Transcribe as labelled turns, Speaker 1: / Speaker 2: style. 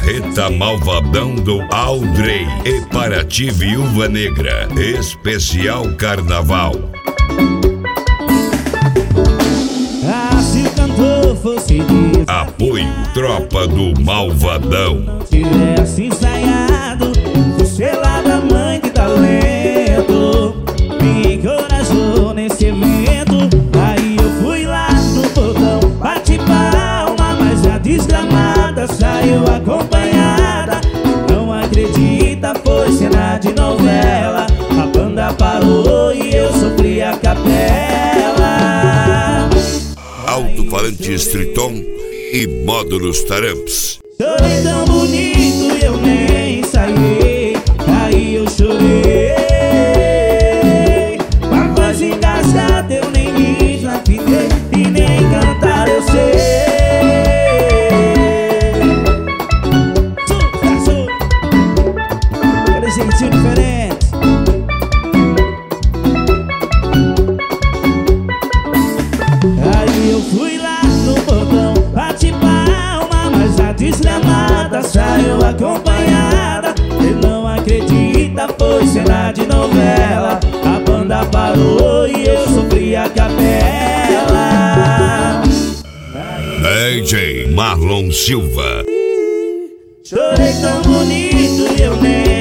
Speaker 1: Carreta Malvadão do Aldrey e Paraty Viúva Negra. Especial Carnaval.
Speaker 2: Se o cantor fosse Deus,
Speaker 1: Apoio Tropa do Malvadão.
Speaker 2: não tivesse ensaiado, você lá da mãe de talento me encorajou nesse evento. Aí eu fui lá no portão, bati palma, mas a desgramada saiu acompanhada. Não acredita, foi cena de novela. A banda parou e eu sofri a capela.
Speaker 1: Alto-falantes Triton e módulos Taramps.
Speaker 2: Chorei tão bonito, eu nem ensaiei. Aí eu chorei. Uma voz engasgada eu nem me desafinei, e nem cantar eu sei. Cada jeitinho diferente. Aí eu fui lá no portão, bati palma, mas a desgramada saiu acompanhada. Ele não acredita, foi cena de novela. A banda parou e eu sofri a capela.
Speaker 1: DJ Marlon Silva.
Speaker 2: Chorei tão bonito e eu nem